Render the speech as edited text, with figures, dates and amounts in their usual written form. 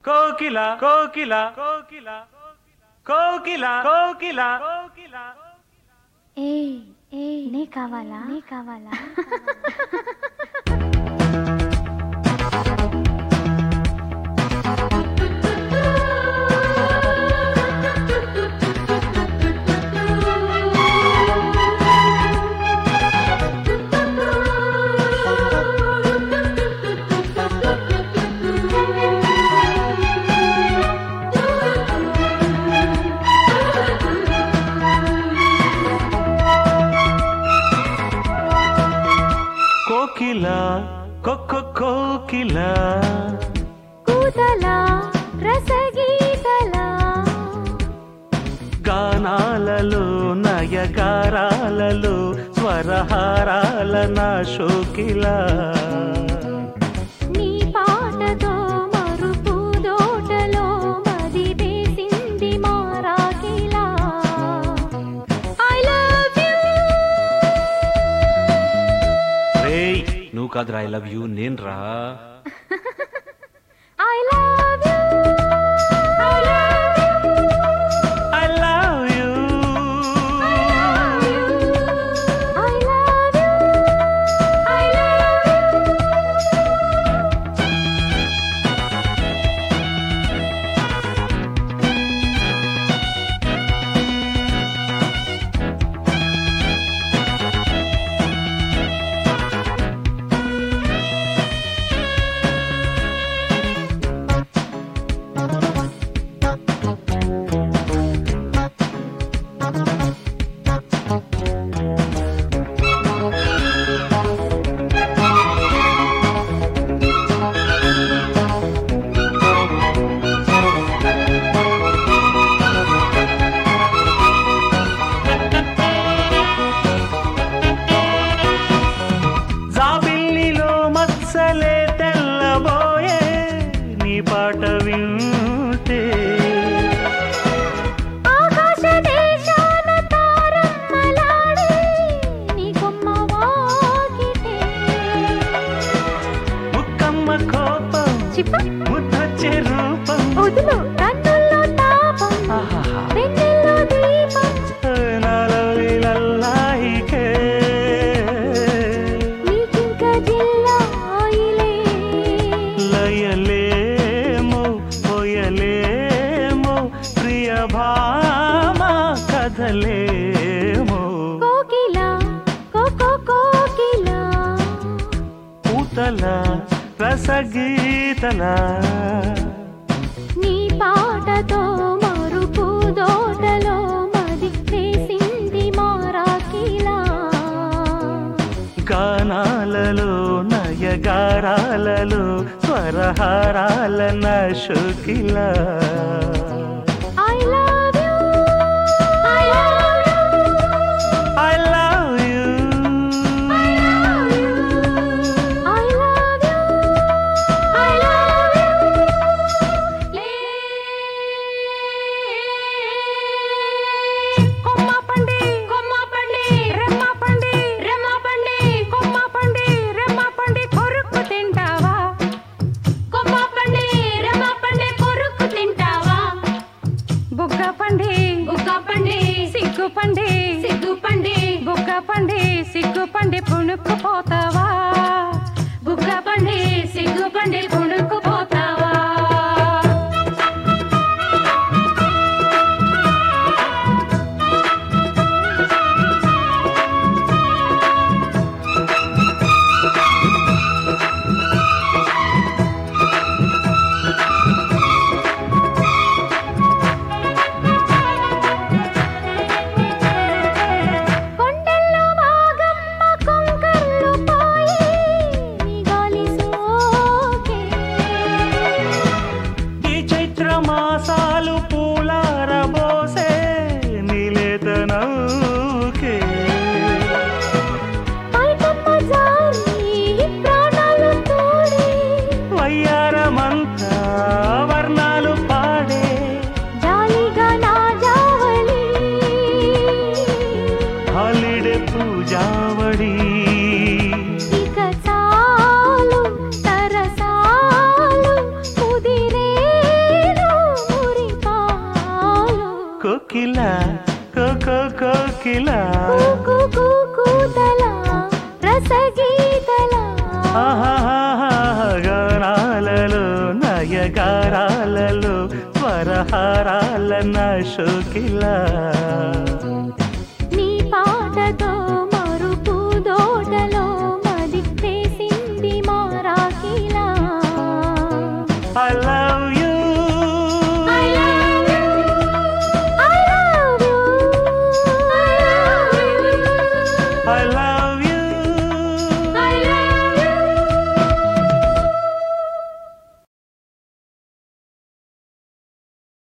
కోకిల కోకిల కోకిల కోకిల కోకిల కోకిల ఏ ఏ నీ కావాలా నీ కావాలా కోకిల కోకిల కూతల రసగీతల గానాలలో నయగారాలలో స్వరహారాల నా శోకిల నీ పాటతో మరుపు దోటలో మది వేసింది మారాకిలా ఐ లవ్ యూ రేయ్ నువ్వు కాదురా ఐ లవ్ యూ నేను రా I love you. I love you. I love you. I love you. I love జాబిల్లిలో మత్సలే తెల్లబోయే నీ పాట వింటే ఆకాశ దేశాన తారమ్మలాడే నీ కొమ్మ వాకిటే ముక్కమ్మ కోపం చిప్ప ముద్దొచ్చే రూపం వదులు కన్నుల్లో తాపం ఆహాహా. వెన్నెల్లో దీపం నాలో లల్లాయికే నీకింక జిల్లాయిలే లయలేమో పోయలేమో ప్రియ భామ కథలేమో కోకిల కోకిల పూతల రసగీతల నీ పాటతో మరుపు దోటలో మది వేసింది మారాకిలా గానాలలో నయగారాలలో స్వరహారాల నా శోకిల I love you. I love you. I love you. I love you. I love you. I love you. కొమ్మ పండి రెమ్మ పండి కొమ్మ పండి రెమ్మ పండి కొరుకు తింటావా కొమ్మ పండి రెమ్మ పండి కొరుకు తింటావా బుగ్గ పండి సిగ్గు పండి బుగ్గ పండి సిగ్గు పండి పుణుకు పోతావా బుగ్గ పండి సిగ్గు పండి పుణుకు పోతావా కొండల్లో మాగమ్మ కొంకర్లు పోయి నీ గాలి సోకే ఈ చైత్ర మాసాలు పూలారబోసే నీలేత నౌకే పైకమ్మ జారి ప్రాణాలు తోడి వయ్యారమంతా వర్ణాలు పాడే జాలిగా నా జావళి హాలిడే పూజావడి ఇక చాలు తరసాలు కుదిరే గానాలలో నయగారాలలో స్వరహారాల నా షోకిలా